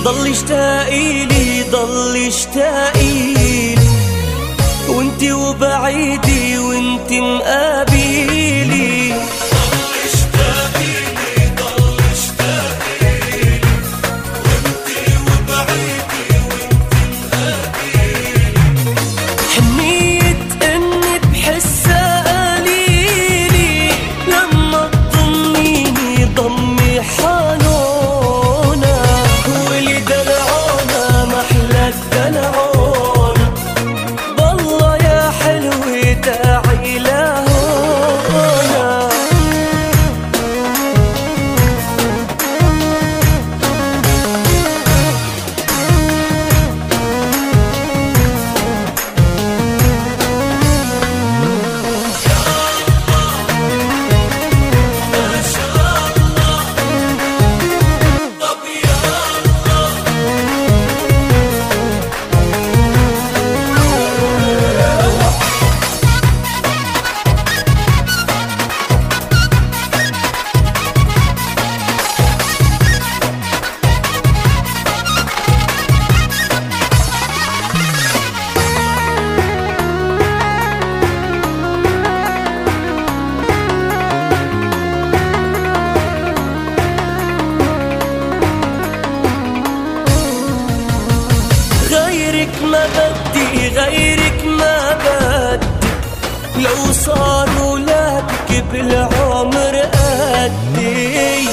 ضل اشتاقيلي ضل اشتاقيلي، وانتي وبعيدي وانتي مقابيلي. ضل اشتاقيلي ضل اشتاقيلي، وانتي وبعيدي وانتي مقابيلي. حنيت اني بحسها قليلي لما تضميني ضمي حنونة، واللي دلعونا محلى الدلعون. بالله يا حلوة تعي لهونا. غيرك ما بدي غيرك ما بدي، لو صار ولادك بالعمر قدي.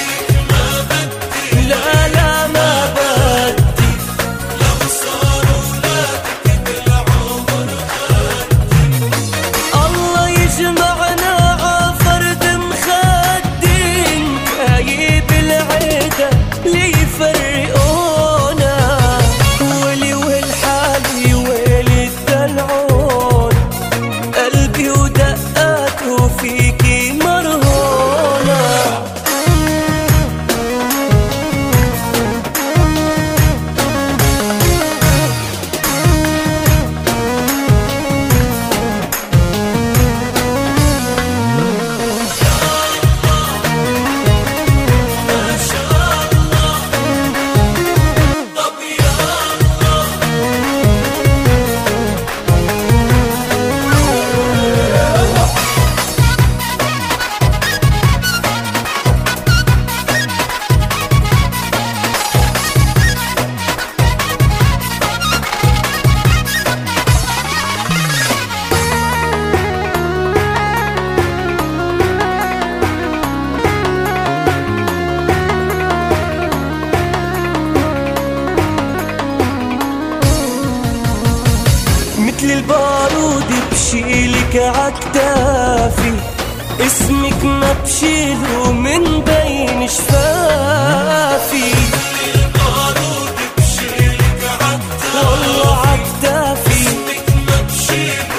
لا لا ما بدي، لو صار ولادك بالعمر قدي. الله يجمعنا عفرد مخدين، كايب العيدة اللي يفرقونا. ولي والحالي ويلي الدلعون، قلبي ودقاته فيكي مرهونة. مثل البارود بشيلك عكتافي، اسمك ما بشيله من بين شفافي. البارود بشيلك عكتافي، والله عكتافي، اسمك ما بشيله